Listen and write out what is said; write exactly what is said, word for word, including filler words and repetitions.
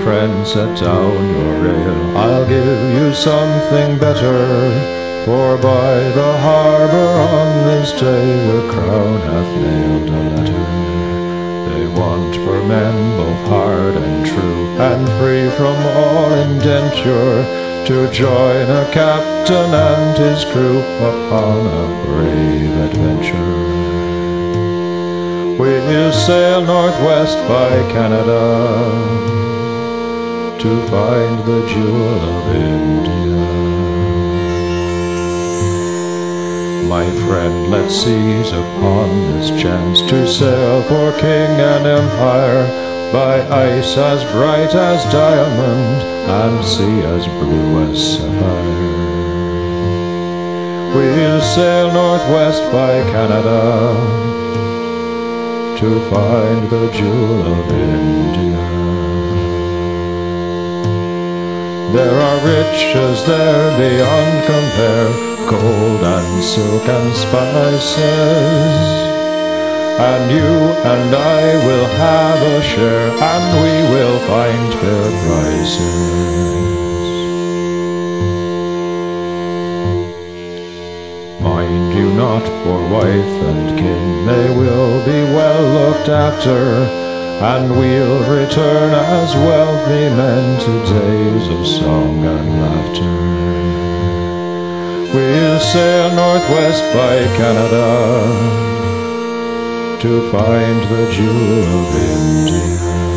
friend, set down your rail. I'll give you something better. For by the harbour on this day the crown hath nailed a letter. They want for men both hard and true, and free from all indenture, to join a captain and his crew upon a brave adventure. We'll sail northwest by Canada to find the jewel of India. My friend, let's seize upon this chance to sail for king and empire, by ice as bright as diamond and sea as blue as sapphire. We'll sail northwest by Canada to find the jewel of India. There are riches there beyond compare, gold and silk and spices, and you and I will have a share, and we will find fair prices. Mind you not, for wife and kin, they will be well looked after, and we'll return as wealthy men to days of song and laughter. We'll sail northwest by Canada to find the jewel of India.